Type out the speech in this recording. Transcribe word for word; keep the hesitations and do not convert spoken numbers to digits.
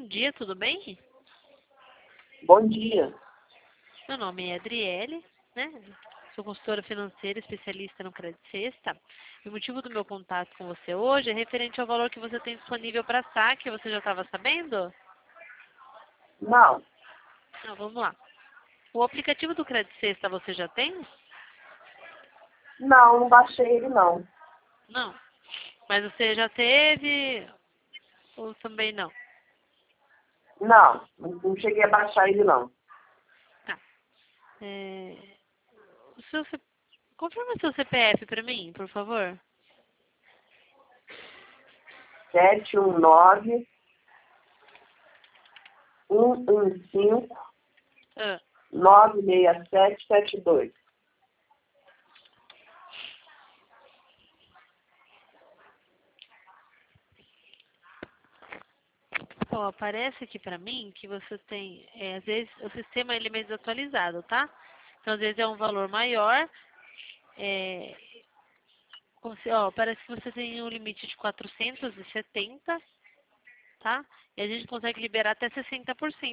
dia, tudo bem? Bom dia. Meu nome é Adriele, né? Sou consultora financeira especialista no Credit Sexta. E o motivo do meu contato com você hoje é referente ao valor que você tem disponível para saque. Você já estava sabendo? Não, Não, vamos lá. O aplicativo do Credit Sexta você já tem? não, não baixei ele não. Não. Mas você já teve ou também não? Não, não cheguei a baixar ele não. Tá. É... O seu C... Confirma seu C P F para mim, por favor. Sete um nove, um um cinco, Ah. nove seis sete sete dois. Ó, aparece aqui pra mim que você tem, é, às vezes, o sistema ele é meio desatualizado, tá? Então, às vezes é um valor maior, é, como se- ó, parece que você tem um limite de quatrocentos e setenta, tá? E a gente consegue liberar até sessenta por cento.